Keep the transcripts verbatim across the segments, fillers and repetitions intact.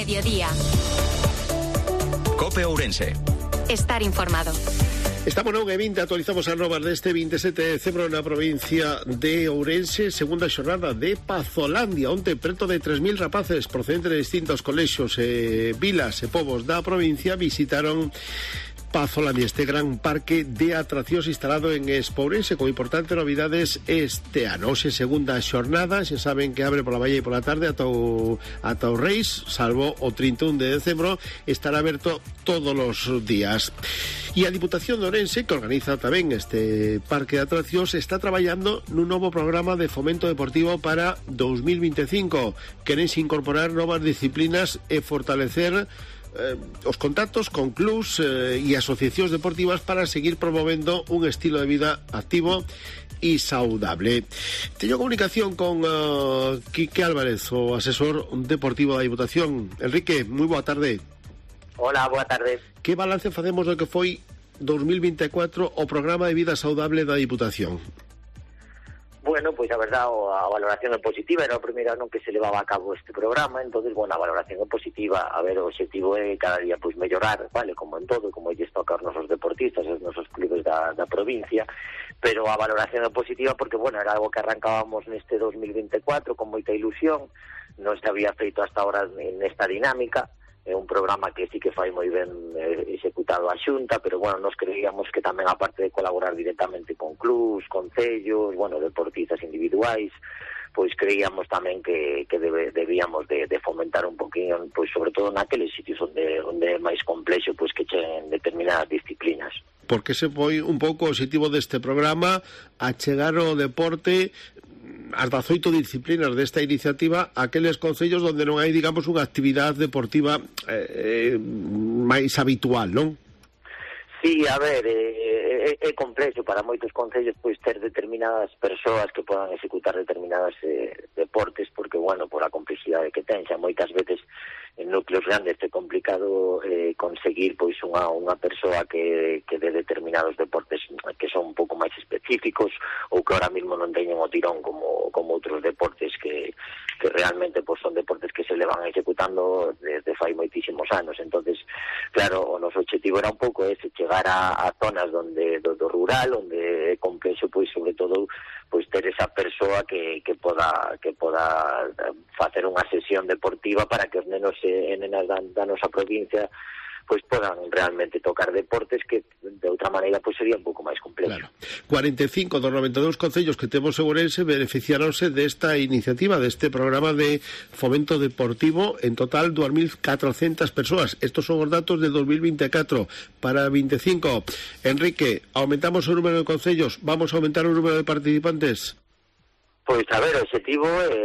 mediodía. COPE Ourense. Estar informado. Estamos no e vinte, actualizamos as novas deste vinte e sete de decembro na provincia de Ourense, segunda xornada de Pazolandia, onde preto de tres mil rapaces procedentes de distintos colexios e vilas e povos da provincia visitaron Pazolandia, este gran parque de atraccións instalado en Espourense con importantes novidades este ano. Hoxe segunda xornada, xa saben que abre pola mañá e pola tarde ata o, ata o Reis, salvo o trinta e un de decembro, estará aberto todos os días. E a Diputación de Ourense, que organiza tamén este parque de atraccións, está traballando nun novo programa de fomento deportivo para dos mil vinte e cinco. Querense incorporar novas disciplinas e fortalecer Eh, os contactos con clubs eh, e asociacións deportivas para seguir promovendo un estilo de vida activo e saudable. Teño comunicación con uh, Quique Álvarez, o asesor deportivo da Diputación. Enrique, moi boa tarde. Hola, boa tarde. Que balance facemos do que foi dos mil vinte e catro o programa de vida saudable da Diputación? Bueno, pois a verdade, a valoración é positiva, era o primeiro ano que se levaba a cabo este programa, entonces, bueno, a valoración é positiva. A ver, o objetivo é cada día pois mellorar, vale, como en todo, como lles toca aos nosos deportistas, aos nosos clubes da, da provincia, pero a valoración é positiva porque, bueno, era algo que arrancábamos neste dos mil vinte e catro con moita ilusión, non se había feito hasta ahora nesta dinámica. É un programa que sí que fai moi ben eh, executado a Xunta, pero, bueno, nos creíamos que tamén, aparte de colaborar directamente con clubs, concellos, bueno, deportistas individuais, pois creíamos tamén que, que debe, debíamos de, de fomentar un poquinho, pois sobre todo naqueles sitios onde, onde é máis complexo, pois que cheguen determinadas disciplinas. Porque se foi un pouco o objetivo deste programa, a chegar o deporte as dezoito disciplinas desta iniciativa aqueles concellos onde non hai, digamos, unha actividade deportiva eh, máis habitual, non? Sí, a ver, é, é, é complexo para moitos concellos pois ter determinadas persoas que podan executar determinadas eh, deportes, porque, bueno, por a complexidade que ten, xa moitas veces en núcleos grandes é complicado eh, conseguir pois unha, unha persoa que, que de determinados deportes que son un pouco máis específicos ou que ahora mismo non teñen o tirón como, como outros deportes que, que realmente pois son deportes que se levan executando desde fai moitísimos anos. Entonces, claro, o noso objetivo era un pouco ese, chegar a, a zonas donde do, do rural, onde é complexo pois sobre todo pois ter esa persoa que, que poda que poda facer unha sesión deportiva para que os nenos e nenas da, da nosa provincia pois podan realmente tocar deportes que de outra maneira pois sería un pouco máis complexo. Claro. cuarenta e cinco dos noventa e dous concellos que temos en Ourense beneficiaronse desta iniciativa, deste programa de fomento deportivo, en total dúas mil catrocentas persoas. Estos son os datos de dos mil vinte e catro. Para vinte e cinco, Enrique, aumentamos o número de concellos, vamos a aumentar o número de participantes? Pois, a ver, o objetivo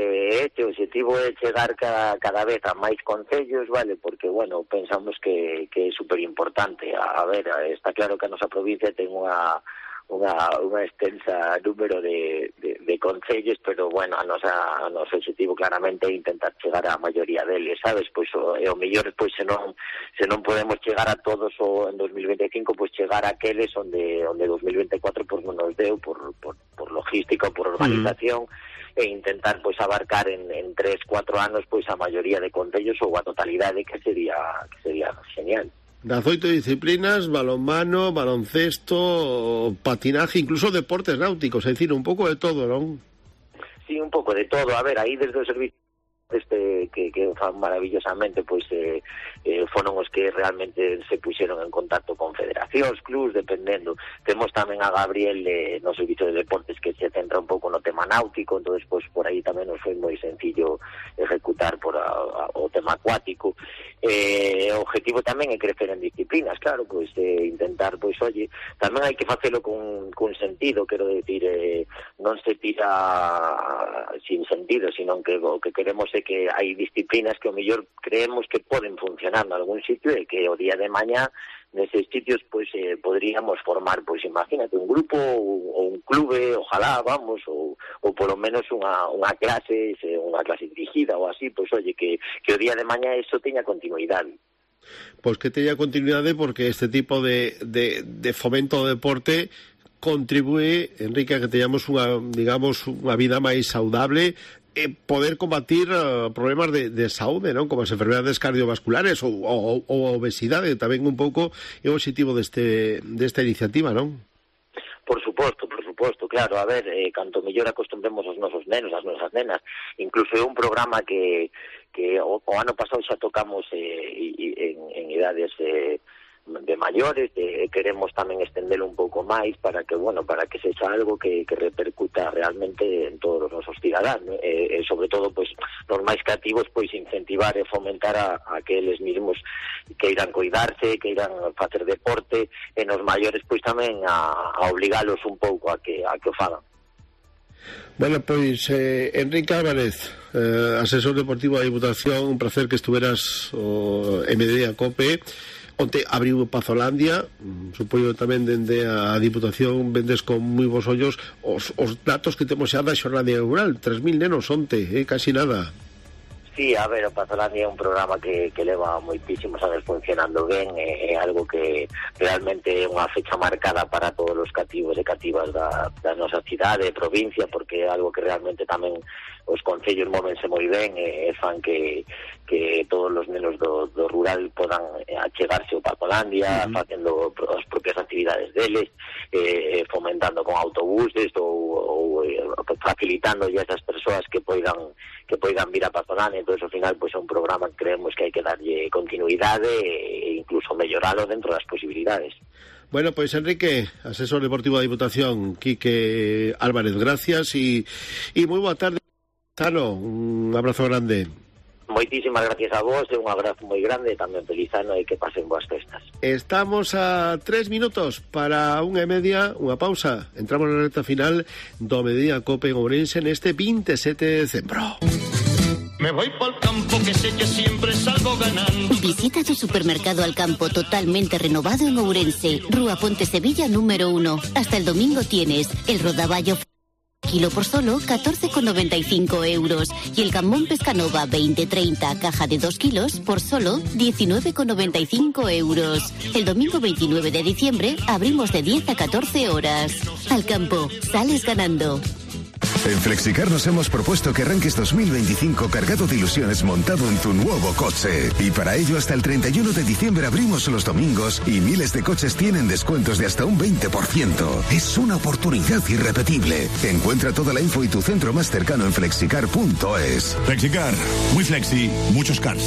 é este, o objetivo é chegar cada, cada vez a máis concellos, vale, porque, bueno, pensamos que, que é superimportante. A, a ver, está claro que a nosa provincia ten unha unha, unha extensa número de, de, de concellos, pero, bueno, a nosa, a noso objetivo claramente é intentar chegar á maioría deles, sabes? Pois o, e o mellor, pois, se non, se non podemos chegar a todos o, en dos mil vinte e cinco, pois chegar a aqueles onde, onde dos mil vinte e catro pois non nos deu por, por, por logística ou por organización, uh-huh. e intentar, pois, abarcar en, en tres, cuatro anos, pois, a maioría de concellos ou a totalidade, que sería, que sería genial. dezoito disciplinas, balonmano, baloncesto, patinaje, incluso deportes náuticos, é dicir, un pouco de todo, non? Sí, un pouco de todo. A ver, aí desde o servicio este que, que fan maravillosamente, pois eh, eh, foron os que realmente se puxeron en contacto con federacións, clubs, dependendo. Temos tamén a Gabriel eh, no servicio de deportes que se centra un pouco no tema náutico, entonces pois por aí tamén nos foi moi sencillo ejecutar por a, a, o tema acuático. Eh, o objetivo tamén é crecer en disciplinas, claro, pois eh, intentar, pois oye, tamén hai que facelo con, con sentido, quero decir, eh, non se tira sin sentido, sino que o que queremos é que hai disciplinas que ao mellor creemos que poden funcionar en algún sitio e que o día de mañá neses sitios pois eh, podríamos formar, pois imagínate, un grupo ou, ou un clube, ojalá, vamos, ou, ou polo menos unha, unha clase, unha clase dirigida ou así, pois oye, que, que o día de mañá eso teña continuidade. Pois que teña continuidade porque este tipo de, de, de fomento do deporte contribúe, Enrique, a que teñamos unha, digamos, unha vida máis saudable, eh, poder combatir uh, problemas de, de saúde, non? Como as enfermedades cardiovasculares ou, ou, ou obesidade, tamén un pouco é o objetivo deste, desta iniciativa, non? Por suposto, por suposto, claro, a ver, eh, canto mellor acostumbremos os nosos nenos, as nosas nenas, incluso é un programa que, que o, o ano pasado xa tocamos eh, en, en idades eh, de maiores, de, queremos tamén estendelo un pouco máis para que, bueno, para que sexa algo que, que repercuta realmente en todos os nosos cidadáns, e, e sobre todo, pois, nos máis cativos, pois, incentivar e fomentar a, a que eles mesmos que irán cuidarse, que irán facer deporte, e nos maiores, pois, tamén a, a obligalos un pouco a que, a que o fagan. Bueno, pois, eh, Enrique Álvarez, eh, asesor deportivo da Diputación, un placer que estuveras o M D A COPE. Onte abriu Pazolandia, supoño tamén dende a Diputación vendes con moi bons ollos os, os datos que temos xa da xornada inaugural, tres mil nenos onte, eh, casi nada. Sí, a ver, o Pazolandia é un programa que, que leva moitísimos anos funcionando ben, é, é algo que realmente é unha fecha marcada para todos os cativos e cativas da, da nosa cidade e provincia, porque é algo que realmente tamén os concellos móvense moi ben e, e fan que, que todos os nenos do, do rural podan achegarse ao Pazolandia, uh-huh. facendo as propias actividades deles, eh, fomentando con autobuses ou, ou facilitando a esas persoas que poidan que poidan vir a Pazolandia. Entón, ao final, pois, é un programa que creemos que hai que darlle continuidade e incluso melloralo dentro das posibilidades. Bueno, pois, Enrique, asesor deportivo da Diputación, Quique Álvarez, gracias e, e moi boa tarde. Tano, un abrazo grande. Moitísimas gracias a vos e un abrazo moi grande, tamén feliz ano e que pasen boas festas. Estamos a tres minutos para unha e media, unha pausa. Entramos na reta final do Mediodía Cope en Ourense neste vinte e sete de decembro. Me voy pa'l campo que sé que siempre salgo ganando. Visita tu supermercado Alcampo totalmente renovado en Ourense, Rúa Ponte Sevilla número uno. Hasta el domingo tienes el rodaballo kilo por solo catorce con noventa y cinco euros y el jamón Pescanova veinte treinta caja de dos kilos por solo diecinueve con noventa y cinco euros. El domingo veintinueve de diciembre abrimos de diez a catorce horas. Alcampo, sales ganando. En Flexicar nos hemos propuesto que arranques dos mil veinticinco cargado de ilusiones montado en tu nuevo coche. Y para ello hasta el treinta y uno de diciembre abrimos los domingos y miles de coches tienen descuentos de hasta un veinte por ciento. Es una oportunidad irrepetible. Encuentra toda la info y tu centro más cercano en flexicar punto es. Flexicar, muy flexi, muchos cars.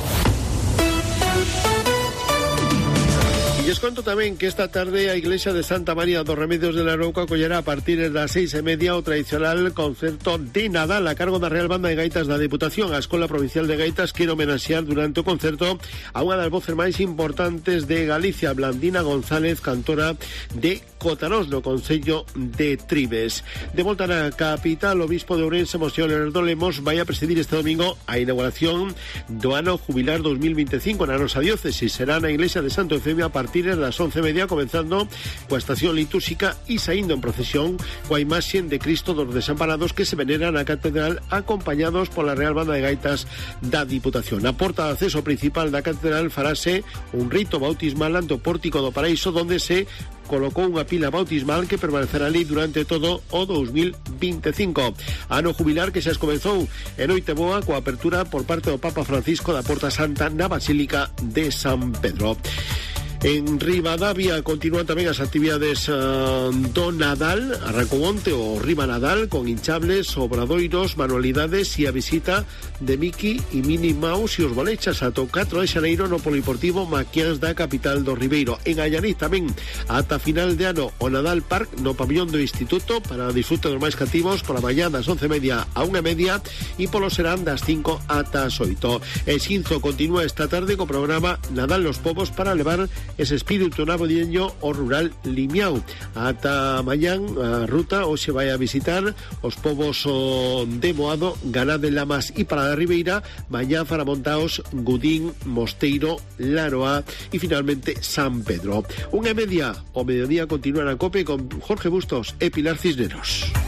E les conto tamén que esta tarde a Iglesia de Santa María dos Remedios de la Arouca acollerá a partir das seis e media o tradicional concerto de Nadal a cargo da Real Banda de Gaitas da Diputación. A Escola Provincial de Gaitas quere homenaxear durante o concerto a unha das voces máis importantes de Galicia, Blandina González, cantora de Cotarós, no Concello de Tribes. De volta na capital, o bispo de Ourense, Monseñor Leonardo Lemos, vai a presidir este domingo a inauguración do ano jubilar dos mil veinticinco na nosa diócesis. Será na Iglesia de Santo Eufemio a partir das once e media, comenzando coa estación litúrxica e saindo en procesión coa imaxe de Cristo dos Desamparados que se venera na catedral acompañados pola Real Banda de Gaitas da Diputación. Na porta de acceso principal da catedral farase un rito bautismal ante o pórtico do Paraíso, donde se colocou unha pila bautismal que permanecerá ali durante todo o dos mil veinticinco. Ano jubilar que xa comezou en Noiteboa coa apertura por parte do Papa Francisco da Porta Santa na Basílica de San Pedro. En Ribadavia continúan tamén as actividades uh, do Nadal. Arrancou onte o Riba Nadal con hinchables, obradoiros, manualidades e a visita de Mickey e Minnie Mouse e os bolechas ata o catro de xaneiro no Poliportivo Maquiáns da capital do Ribeiro. En Allariz tamén ata final de ano o Nadal Park no pabillón do Instituto para disfrute dos máis cativos pola mañá das once e media a unha e media e polo serán das cinco ata as oito. En Xinzo continúa esta tarde co programa Nadal los Povos para levar ese espírito navideño o rural Limiao. Ata mañán a ruta hoxe vai a visitar os povos de Moado, Ganá de Lamas e para a Ribeira, mañá para Montaos, Gudín, Mosteiro, Laroa e finalmente San Pedro. Unha e media, o mediodía continúa na COPE con Jorge Bustos e Pilar Cisneros.